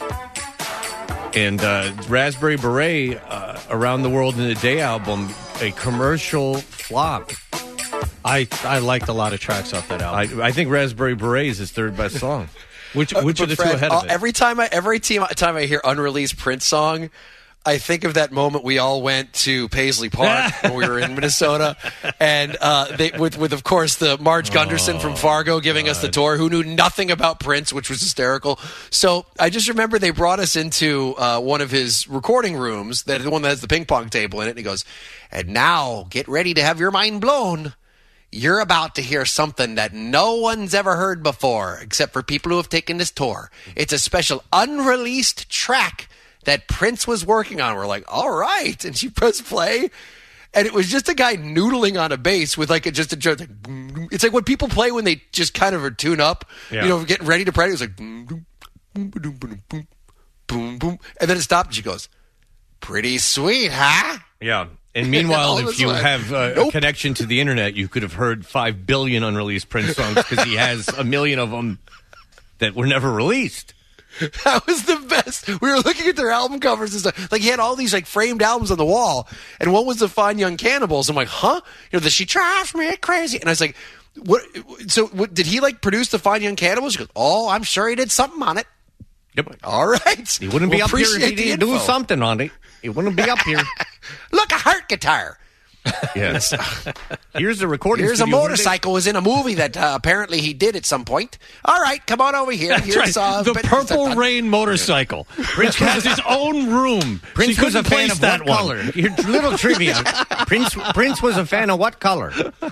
Speaker 3: And uh, Raspberry Beret, uh, Around the World in a Day album, a commercial flop.
Speaker 6: I I liked a lot of tracks off that album.
Speaker 3: I, I think Raspberry Beret is his third best song.
Speaker 6: Which which
Speaker 4: Uh,
Speaker 6: are the
Speaker 4: Fred,
Speaker 6: two ahead
Speaker 4: uh,
Speaker 6: of it?
Speaker 4: Every time I every team, time I hear unreleased Prince song, I think of that moment we all went to Paisley Park when we were in Minnesota, and uh, they, with with of course the Marge Gunderson
Speaker 6: Oh,
Speaker 4: from Fargo giving us the tour, who knew nothing about Prince, which was hysterical. So I just remember they brought us into uh, one of his recording rooms, that the one that has the ping pong table in it, and he goes, "And now get ready to have your mind blown. You're about to hear something that no one's ever heard before, except for people who have taken this tour. It's a special unreleased track that Prince was working on." We're like, all right. And she pressed play, and it was just a guy noodling on a bass with like a, just a, like, it's like what people play when they just kind of are tune up,
Speaker 3: Yeah.
Speaker 4: you know, getting ready to play. It was like, boom, boom, boom, boom, boom, boom, boom, boom. And then it stopped, and she goes, "Pretty sweet, huh?"
Speaker 3: Yeah. And meanwhile,
Speaker 4: All of
Speaker 3: if
Speaker 4: a
Speaker 3: you
Speaker 4: sudden,
Speaker 3: have uh,
Speaker 4: nope.
Speaker 3: a connection to the internet, you could have heard five billion unreleased Prince songs because he has a million of them that were never released.
Speaker 4: That was the best. We were looking at their album covers and stuff. Like, he had all these like framed albums on the wall, and one was the Fine Young Cannibals. I'm like, huh? You know, the She Drives Me Crazy. And I was like, what? So what, did he like produce the Fine Young Cannibals? She goes, oh, I'm sure he did something on it.
Speaker 3: Yep.
Speaker 4: All right.
Speaker 3: He wouldn't be
Speaker 4: We'll
Speaker 3: up here if he
Speaker 4: appreciate the
Speaker 3: didn't do
Speaker 4: info.
Speaker 3: something on it. He wouldn't be up here.
Speaker 4: Look, a heart guitar.
Speaker 3: Yes. Here's the recording
Speaker 4: Here's a
Speaker 3: studio.
Speaker 4: motorcycle was in a movie that uh, apparently he did at some point. All right, come on over here.
Speaker 6: That's
Speaker 4: Here's
Speaker 6: right.
Speaker 4: uh,
Speaker 6: the
Speaker 4: but-
Speaker 6: Purple Rain motorcycle. Prince has his own room.
Speaker 3: Prince
Speaker 6: so you
Speaker 3: was a
Speaker 6: couldn't
Speaker 3: fan
Speaker 6: place
Speaker 3: of
Speaker 6: that
Speaker 3: what
Speaker 6: one.
Speaker 3: color? Your little trivia. Prince Prince was a fan of what color?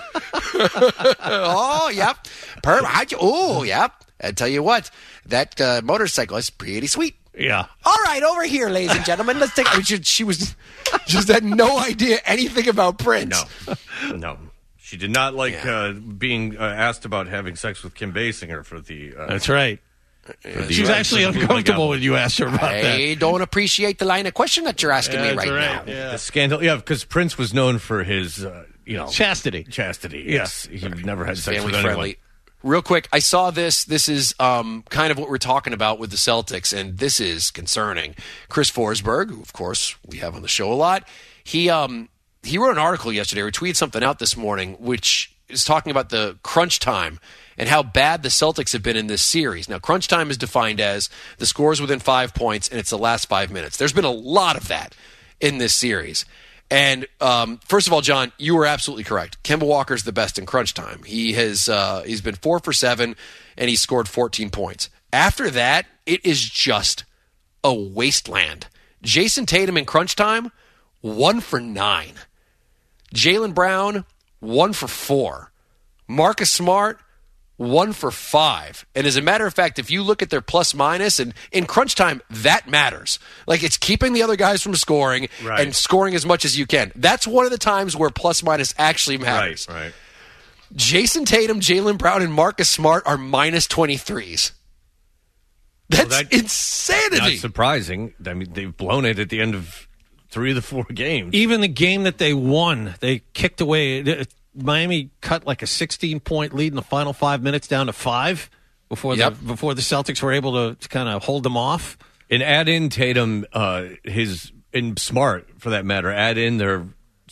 Speaker 4: Oh, yep. Per- how'd you- oh, yep. I tell you what, that uh, motorcycle is pretty sweet.
Speaker 6: Yeah.
Speaker 4: All right, over here, ladies and gentlemen. Let's take. I mean, she, she was just had no idea anything about Prince.
Speaker 3: No, no. She did not like yeah. uh, being uh, asked about having sex with Kim Basinger for the. Uh,
Speaker 6: That's right.
Speaker 3: the,
Speaker 6: She's
Speaker 3: uh,
Speaker 6: actually
Speaker 3: for the
Speaker 6: uncomfortable when you ask her about
Speaker 4: I
Speaker 6: that.
Speaker 4: I don't appreciate the line of question that you're asking
Speaker 6: yeah,
Speaker 4: me right,
Speaker 6: right
Speaker 4: now.
Speaker 6: Yeah.
Speaker 3: The scandal, yeah, because Prince was known for his, uh, you know,
Speaker 6: chastity.
Speaker 3: Chastity, yes. He never had sex
Speaker 4: Family
Speaker 3: with anyone.
Speaker 4: friendly. Real quick, I saw this. This is um, kind of what we're talking about with the Celtics, and this is concerning. Chris Forsberg, who, of course, we have on the show a lot, he um, he wrote an article yesterday, or tweeted something out this morning, which is talking about the crunch time and how bad the Celtics have been in this series. Now, crunch time is defined as the score's within five points, and it's the last five minutes. There's been a lot of that in this series. And um, first of all, John, you were absolutely correct. Kemba Walker's the best in crunch time. He has uh, he's been four for seven, and he scored fourteen points. After that, it is just a wasteland. Jason Tatum in crunch time, one for nine. Jaylen Brown, one for four. Marcus Smart, one for five. And as a matter of fact, if you look at their plus minus, and in crunch time, that matters. Like, it's keeping the other guys from scoring
Speaker 3: right.
Speaker 4: and scoring as much as you can. That's one of the times where plus minus actually matters.
Speaker 3: Right, right.
Speaker 4: Jason Tatum, Jaylen Brown, and Marcus Smart are minus twenty-threes. That's
Speaker 3: well, that,
Speaker 4: insanity.
Speaker 3: Not surprising. I mean, they've blown it at the end of three of the four games.
Speaker 6: Even the game that they won, they kicked away. Miami cut like a sixteen-point lead in the final five minutes down to five before
Speaker 4: yep.
Speaker 6: the before the Celtics were able to, to kind of hold them off.
Speaker 3: And add in Tatum, uh, his and Smart for that matter. Add in their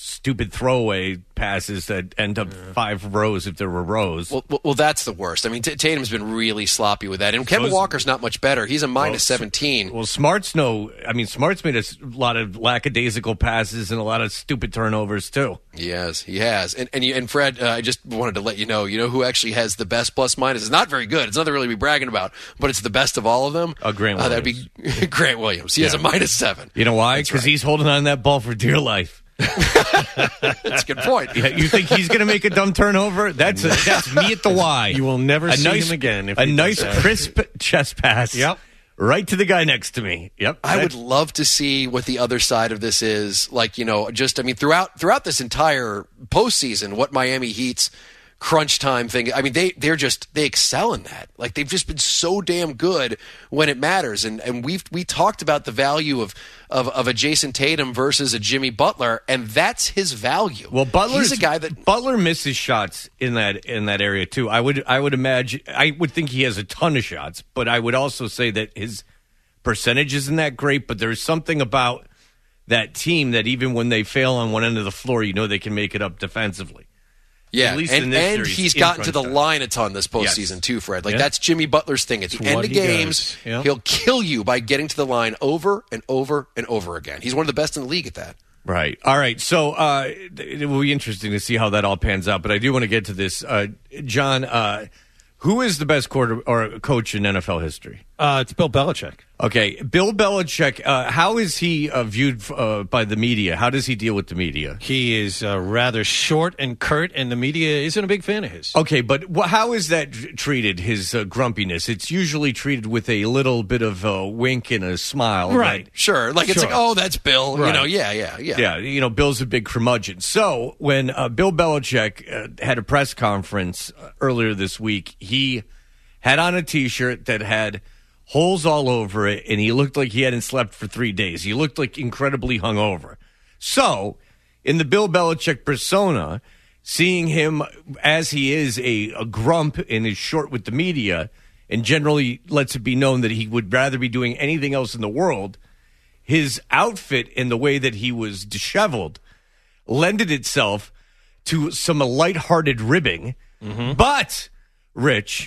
Speaker 3: stupid throwaway passes that end up yeah. five rows if there were rows.
Speaker 4: Well, well, well that's the worst. I mean, T- Tatum's been really sloppy with that. And Kemba so Walker's not much better. He's a minus well, seventeen.
Speaker 3: Well, Smart's no. I mean, Smart's made a lot of lackadaisical passes and a lot of stupid turnovers, too.
Speaker 4: He has. He has. And and, you, and Fred, uh, I just wanted to let you know, you know who actually has the best plus minus? It's not very good. It's nothing really to be bragging about, but it's the best of all of them.
Speaker 3: Uh, Grant Williams.
Speaker 4: Uh, that'd be Grant Williams. He yeah. has a minus seven.
Speaker 3: You know why? Because right. he's holding on to that ball for dear life.
Speaker 4: That's a good point.
Speaker 3: Yeah, you think he's going to make a dumb turnover? That's a, that's me at the Y.
Speaker 6: You will never
Speaker 3: a
Speaker 6: see
Speaker 3: nice,
Speaker 6: him again. If
Speaker 3: a nice crisp chest pass.
Speaker 6: Yep.
Speaker 3: Right to the guy next to me. Yep.
Speaker 4: I would love to see what the other side of this is. Like, you know, just I mean, throughout throughout this entire postseason, what Miami Heat's crunch time thing. I mean, they they're just they excel in that. Like they've just been so damn good when it matters. And and we've we talked about the value of of, of a Jason Tatum versus a Jimmy Butler, and that's his value.
Speaker 3: Well, Butler's
Speaker 4: he's a guy that
Speaker 3: Butler misses shots in that in that area too. I would I would imagine I would think he has a ton of shots, but I would also say that his percentage isn't that great. But there's something about that team that even when they fail on one end of the floor, you know they can make it up defensively.
Speaker 4: Yeah,
Speaker 3: At least
Speaker 4: and,
Speaker 3: in this
Speaker 4: and
Speaker 3: series,
Speaker 4: he's gotten to the
Speaker 3: time.
Speaker 4: line a ton this postseason, yes. too, Fred. Like,
Speaker 3: yeah.
Speaker 4: that's Jimmy Butler's thing. At the
Speaker 6: it's
Speaker 4: end of games,
Speaker 6: yeah.
Speaker 4: he'll kill you by getting to the line over and over and over again. He's one of the best in the league at that.
Speaker 3: Right. All right. So uh, it will be interesting to see how that all pans out. But I do want to get to this. Uh, John, uh, who is the best quarter or coach in N F L history?
Speaker 6: Uh, it's Bill Belichick.
Speaker 3: Okay, Bill Belichick, uh, how is he uh, viewed uh, by the media? How does he deal with the media?
Speaker 6: He is uh, rather short and curt, and the media isn't a big fan of his.
Speaker 3: Okay, but wh- how is that treated, his uh, grumpiness? It's usually treated with a little bit of a wink and a smile.
Speaker 4: Right, sure. Like, it's
Speaker 3: sure.
Speaker 4: like, oh, that's Bill.
Speaker 3: Right.
Speaker 4: You know, yeah, yeah, yeah.
Speaker 3: Yeah, you know, Bill's a big curmudgeon. So when uh, Bill Belichick uh, had a press conference earlier this week, he had on a T-shirt that had holes all over it, and he looked like he hadn't slept for three days. He looked like incredibly hungover. So, in the Bill Belichick persona, seeing him as he is a, a grump and is short with the media, and generally lets it be known that he would rather be doing anything else in the world, his outfit and the way that he was disheveled lended itself to some lighthearted ribbing.
Speaker 6: Mm-hmm.
Speaker 3: But, Rich,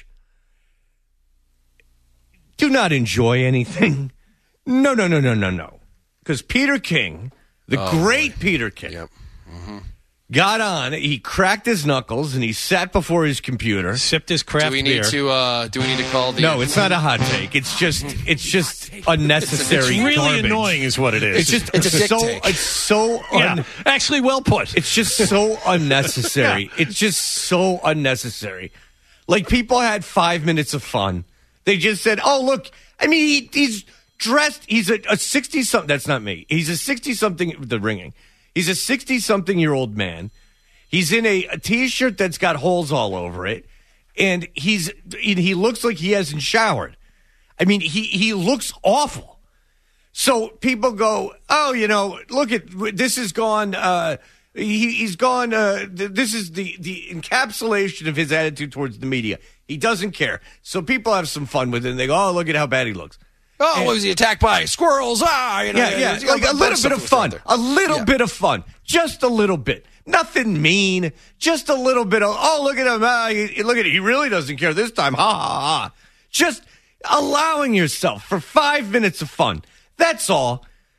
Speaker 3: do not enjoy anything. No, no, no, no, no, no. Because Peter King, the oh, great boy. Peter King,
Speaker 4: yep. mm-hmm.
Speaker 3: got on. He cracked his knuckles and he sat before his computer,
Speaker 6: sipped his craft
Speaker 4: do we
Speaker 6: beer.
Speaker 4: Need to, uh, do we need to call the?
Speaker 3: No, it's not a hot take. It's just, it's just unnecessary.
Speaker 6: It's really
Speaker 3: garbage.
Speaker 6: Annoying, is what it is.
Speaker 3: It's just,
Speaker 4: it's,
Speaker 3: it's
Speaker 4: a
Speaker 3: so,
Speaker 4: take.
Speaker 3: it's so. Un-
Speaker 6: yeah, actually, well put.
Speaker 3: It's just so unnecessary.
Speaker 6: yeah.
Speaker 3: It's just so unnecessary. Like people had five minutes of fun. They just said, "Oh, look." I mean, he, he's dressed. He's a sixty-something. That's not me. He's a sixty-something. The ringing. He's a sixty-something-year-old man. He's in a, a T-shirt that's got holes all over it, and he's he looks like he hasn't showered. I mean, he he looks awful. So people go, "Oh, you know, look at this has gone." Uh, he, he's gone. Uh, th- this is the the encapsulation of his attitude towards the media. He doesn't care. So people have some fun with it, and they go, oh, look at how bad he looks.
Speaker 4: Oh,
Speaker 3: and,
Speaker 4: was he attacked by squirrels? Ah, you know,
Speaker 3: yeah, yeah. Like a little bit of fun. A little
Speaker 4: yeah.
Speaker 3: bit of fun. Just a little bit. Nothing mean. Just a little bit of, oh, look at him. Ah, he, look at it. He really doesn't care this time. Ha, ha, ha. Just allowing yourself for five minutes of fun. That's all.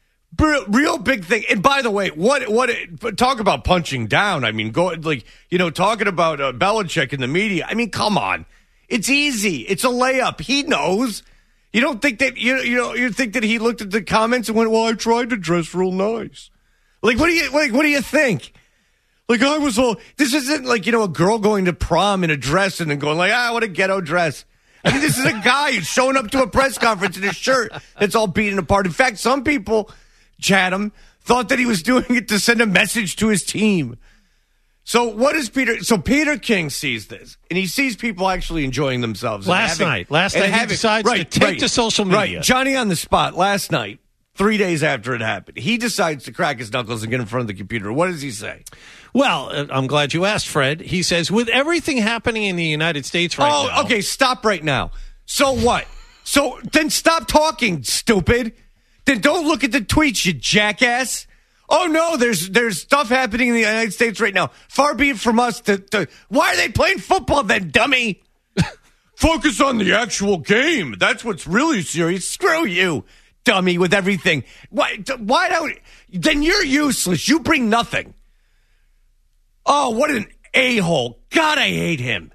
Speaker 3: Real big thing. And by the way, what what talk about punching down? I mean, go like you know, talking about uh, Belichick in the media. I mean, come on, it's easy. It's a layup. He knows. You don't think that you you know you think that he looked at the comments and went, "Well, I tried to dress real nice." Like, what do you like? What do you think? Like, I was all. This isn't like you know a girl going to prom in a dress and then going like, "Ah, what a ghetto dress." I mean, this is a guy who's showing up to a press conference in a shirt that's all beaten apart. In fact, some people. Chatham thought that he was doing it to send a message to his team. So what is Peter? So Peter King sees this, and he sees people actually enjoying themselves.
Speaker 6: Last
Speaker 3: having,
Speaker 6: night, last night
Speaker 3: having,
Speaker 6: he decides
Speaker 3: right,
Speaker 6: to take
Speaker 3: right,
Speaker 6: to social media.
Speaker 3: Right, Johnny on the spot. Last night, three days after it happened, he decides to crack his knuckles and get in front of the computer. What does he say?
Speaker 6: Well, uh, I'm glad you asked, Fred. He says, with everything happening in the United States right
Speaker 3: oh,
Speaker 6: now.
Speaker 3: Oh, okay, stop right now. So what? So then stop talking, stupid. Then don't look at the tweets, you jackass. Oh no, there's there's stuff happening in the United States right now. Far be it from us to, to why are they playing football then, dummy? Focus on the actual game. That's what's really serious. Screw you, dummy, with everything. Why why don't then you're useless. You bring nothing. Oh, what an a-hole. God, I hate him.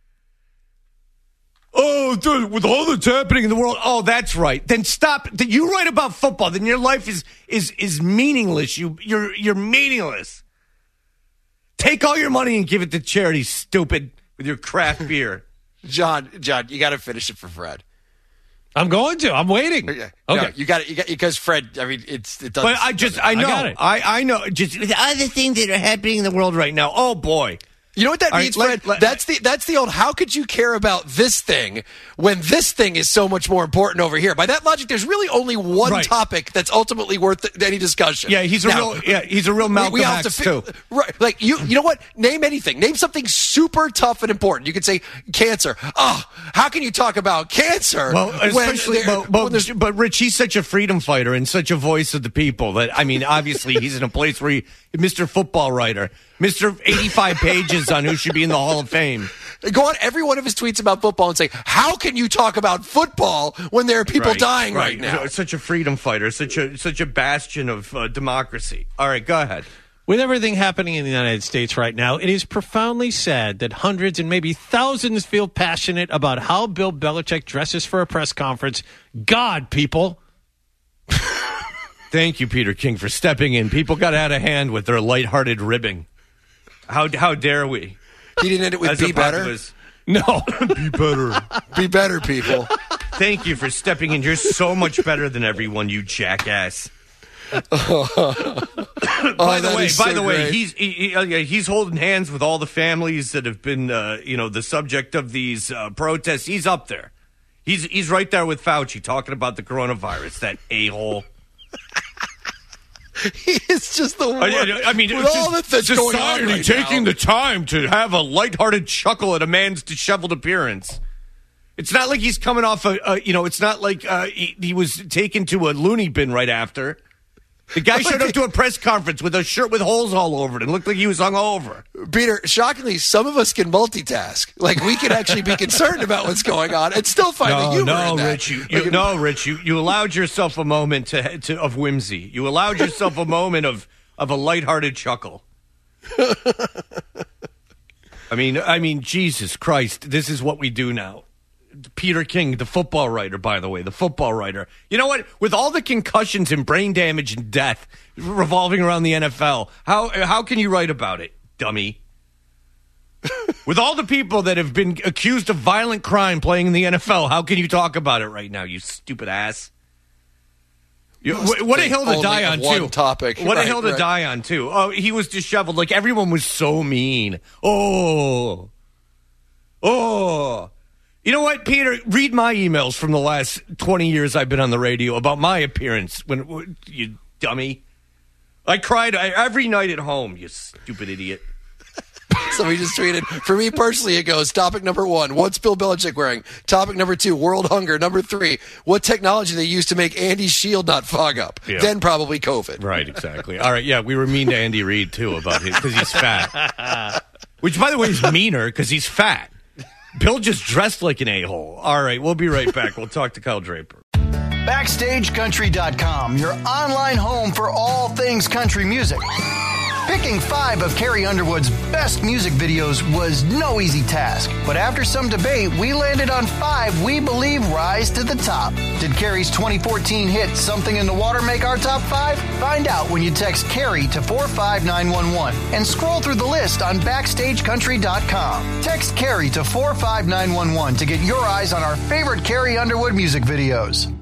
Speaker 3: Oh, dude, with all that's happening in the world. Oh, that's right. Then stop. You write about football, then your life is is is meaningless. You you're you're meaningless. Take all your money and give it to charity, stupid, with your craft beer.
Speaker 4: John, John, you got to finish it for Fred.
Speaker 6: I'm going to. I'm waiting.
Speaker 4: Okay,
Speaker 6: okay.
Speaker 4: No, you got it. You got because Fred. I mean, it's it doesn't.
Speaker 3: But I just I know
Speaker 6: I got it.
Speaker 3: I, I know just the other things that are happening in the world right now. Oh boy.
Speaker 4: You know what that
Speaker 3: All
Speaker 4: means,
Speaker 3: right,
Speaker 4: Fred?
Speaker 3: let- let-
Speaker 4: that's the that's the old. How could you care about this thing when this thing is so much more important over here? By that logic, there's really only one
Speaker 3: Right.
Speaker 4: topic that's ultimately worth any discussion.
Speaker 3: Yeah, he's a
Speaker 4: Now,
Speaker 3: real yeah he's a real Malcolm
Speaker 4: we have
Speaker 3: X
Speaker 4: to
Speaker 3: too.
Speaker 4: fi- right? Like you, you know what? Name anything. Name something super tough and important. You could say cancer. Oh, how can you talk about cancer?
Speaker 3: Well,
Speaker 4: when
Speaker 3: especially,
Speaker 4: there-
Speaker 3: but, but,
Speaker 4: when there's-
Speaker 3: but Rich, he's such a freedom fighter and such a voice of the people that, I mean, obviously he's in a place where he, Mister Football Writer, Mister eighty-five pages on who should be in the Hall of Fame.
Speaker 4: Go on every one of his tweets about football and say, how can you talk about football when there are people
Speaker 3: Right,
Speaker 4: dying right, now?
Speaker 3: Such a freedom fighter, such a such a bastion of uh, democracy. All right, go ahead.
Speaker 6: With everything happening in the United States right now, it is profoundly sad that hundreds and maybe thousands feel passionate about how Bill Belichick dresses for a press conference. God, people.
Speaker 3: Thank you, Peter King, for stepping in. People got out of hand with their lighthearted ribbing. How how dare we?
Speaker 4: He didn't end it with
Speaker 3: As
Speaker 4: be
Speaker 3: a
Speaker 4: better?
Speaker 3: populace.
Speaker 6: No.
Speaker 3: Be better.
Speaker 4: Be better, people.
Speaker 3: Thank you for stepping in. You're so much better than everyone, you jackass. by
Speaker 4: Oh,
Speaker 3: the
Speaker 4: that
Speaker 3: way,
Speaker 4: is
Speaker 3: by
Speaker 4: so
Speaker 3: the way,
Speaker 4: great.
Speaker 3: he's he, he, uh, yeah, he's holding hands with all the families that have been, uh, you know, the subject of these uh, protests. He's up there. He's he's right there with Fauci talking about the coronavirus. That a-hole.
Speaker 4: He is just the worst.
Speaker 3: I, I mean,
Speaker 4: with
Speaker 3: it's
Speaker 4: all
Speaker 3: just
Speaker 4: that's going on
Speaker 3: society
Speaker 4: right
Speaker 3: taking
Speaker 4: now.
Speaker 3: the time to have a lighthearted chuckle at a man's disheveled appearance. It's not like he's coming off a, a you know, it's not like uh, he, he was taken to a loony bin right after. The guy showed up to a press conference with a shirt with holes all over it and looked like he was hungover.
Speaker 4: Peter, shockingly, some of us can multitask. Like, we can actually be concerned about what's going on and still find the
Speaker 3: No,
Speaker 4: humor
Speaker 3: no,
Speaker 4: in that.
Speaker 3: Rich, you, you, no, Rich, you, you allowed yourself a moment to, to of whimsy. You allowed yourself a moment of, of a lighthearted chuckle. I mean, I mean, Jesus Christ, this is what we do now. Peter King, the football writer, by the way, the football writer. You know what? With all the concussions and brain damage and death revolving around the N F L, how how can you write about it, dummy? With all the people that have been accused of violent crime playing in the N F L, how can you talk about it right now, you stupid ass? You,
Speaker 4: Must
Speaker 3: what a
Speaker 4: think
Speaker 3: hill to
Speaker 4: only
Speaker 3: die
Speaker 4: of
Speaker 3: on,
Speaker 4: one
Speaker 3: too.
Speaker 4: topic.
Speaker 3: What
Speaker 4: Right,
Speaker 3: a hill to
Speaker 4: right.
Speaker 3: die on, too. Oh, he was disheveled. Like, everyone was so mean. Oh. Oh. You know what, Peter? Read my emails from the last twenty years I've been on the radio about my appearance. When you dummy. I cried every night at home, you stupid idiot.
Speaker 4: Somebody just tweeted, for me personally, it goes, topic number one, what's Bill Belichick wearing? Topic number two, world hunger. Number three, what technology they use to make Andy's shield not fog up?
Speaker 3: Yeah.
Speaker 4: Then probably COVID.
Speaker 3: Right, exactly. All right, yeah, we were mean to Andy Reid, too, about him, because he's fat. Which, by the way, is meaner, because he's fat. Bill just dressed like an a-hole. All right, we'll be right back. We'll talk to Kyle Draper.
Speaker 10: Backstage Country dot com, your online home for all things country music. Picking five of Carrie Underwood's best music videos was no easy task, but after some debate, we landed on five we believe rise to the top. Did Carrie's twenty fourteen hit Something in the Water make our top five? Find out when you text Carrie to four five nine one one and scroll through the list on Backstage Country dot com. Text Carrie to four five nine one one to get your eyes on our favorite Carrie Underwood music videos.